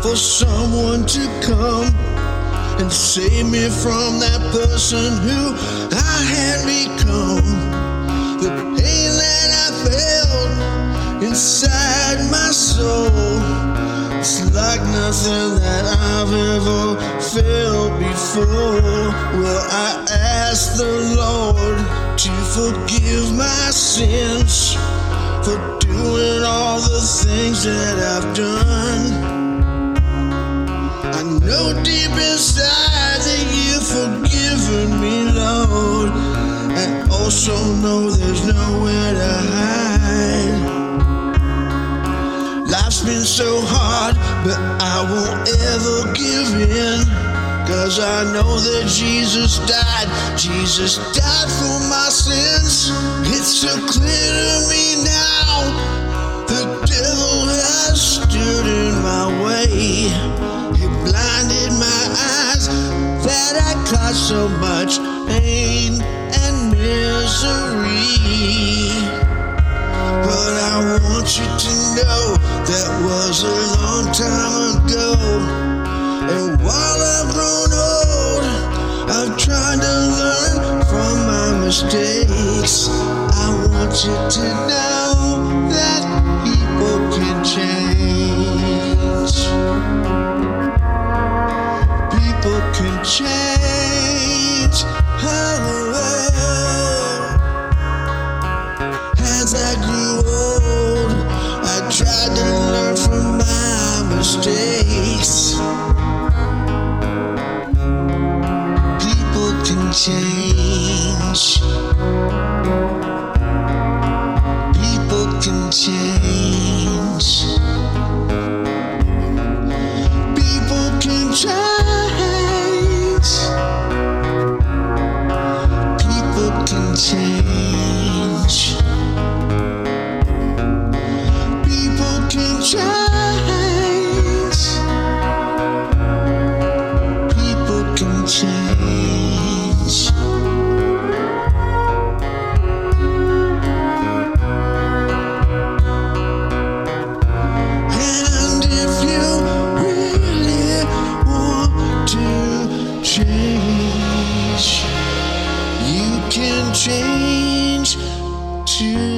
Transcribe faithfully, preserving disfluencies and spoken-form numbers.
for someone to come and save me from that person who I had become. The pain that I felt inside my soul, it's like nothing that I've ever felt before. Well, I ask the Lord to forgive my sins for doing all the things that I've done. I know deep inside that you've forgiven me, Lord, and also know there's nowhere to hide. Life's been so hard, but I won't ever give in, 'cause I know that Jesus died, Jesus died for my sins. It's so clear to me now, the devil has stood in my way. He blinded my eyes that I caused so much pain and misery. But I want you to know that was a long time ago. And while I've grown old, I've tried to learn from my mistakes. I want you to know that people can change. People can change. Oh, as I grew old, I tried to learn from my mistakes. People can change. People can change. People can change. People can change. People can change. People can change. And if you really want to change, you can change too.